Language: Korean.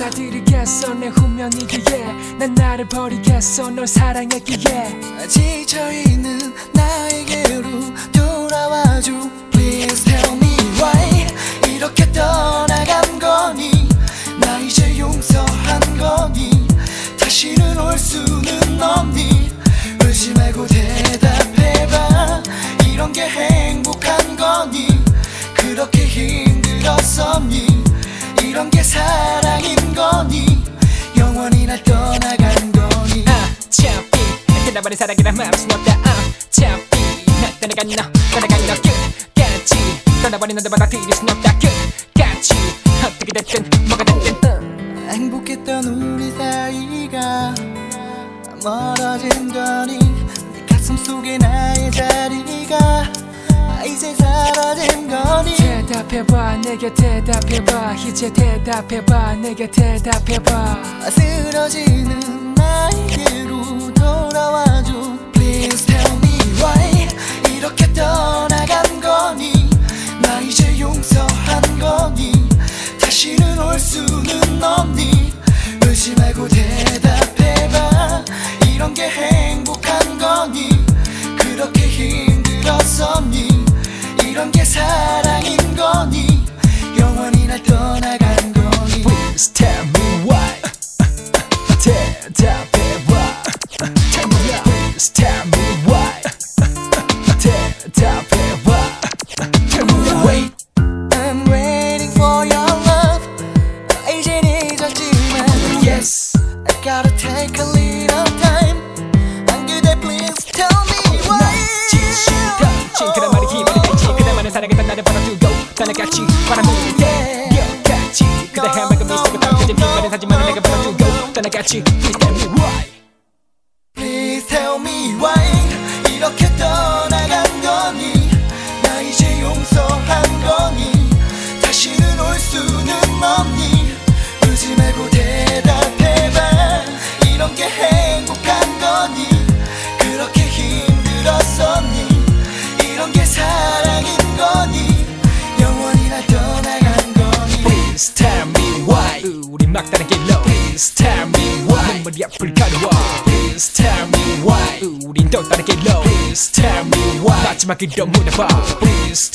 받아들이겠어 내 운명이기에 난 나를 버리겠어 널 사랑했기에 지쳐있는 나에게로 돌아와줘 Please tell me why 이렇게 떠나간 거니 나 이제 용서한 거니 다시는 올 수는 없니 울지 말고 대답해봐 이런 게 행복한 거니 그렇게 힘들었었니 이런 게 사랑인 거니 영원히 날 떠나간 거니 어차피 난 떠나버린 사랑이란 말할 순 없다 어차피 난 떠나간 너 끝까지 떠나버린 너를 받아들일 순 없다 끝까지 어떻게 됐든 뭐가 됐든 행복했던 우리 사이가 멀어진 거니 네 가슴 속에 나의 자리가 이제 사라진 거니 대답해봐 내게 대답해봐 이제 대답해봐 내게 대답해봐 쓰러지는 나에게로 돌아와줘 Please tell me why 이렇게 떠나간 거니 나 이제 용서한 거니 다시는 올 수는 없니 울지 말고 대답해봐 이런 게 행복한 거니 그렇게 힘들었었니 이런 게 사랑인 거니 영원히 날 떠나간 거니 Please tell me why 대답해봐 Tell me now Please tell me why 대답해봐 Tell me now Wait I'm waiting for your love 이젠 잊었지만 Yes I gotta take a little time 안 그대 please tell me why 지시던 그런 말이 기분이 되지 그대만은 사랑했던 나를 벌어두고 떠나갔지 바람이 여기까지 그대 해맑은 미소가 담겨진 빛바랜 사진만을 내가 벌어두고 떠나갔지 Please tell me why Please tell me why 이렇게 떠나간 거니 나 이제 용서한 거니 다시는 올 수는 없니 울지 말고 대답해봐 이런 게 행복한 거니 그렇게 힘들었었니 이런 게 사랑인 거니 영원히 날 떠나간 거니 Please tell me why 우리 막다른 길로 Please tell me why 눈물이 앞을 가려워 Please tell me why 우린 또 다른 길로 Please tell me why 마지막으로 물어봐 Please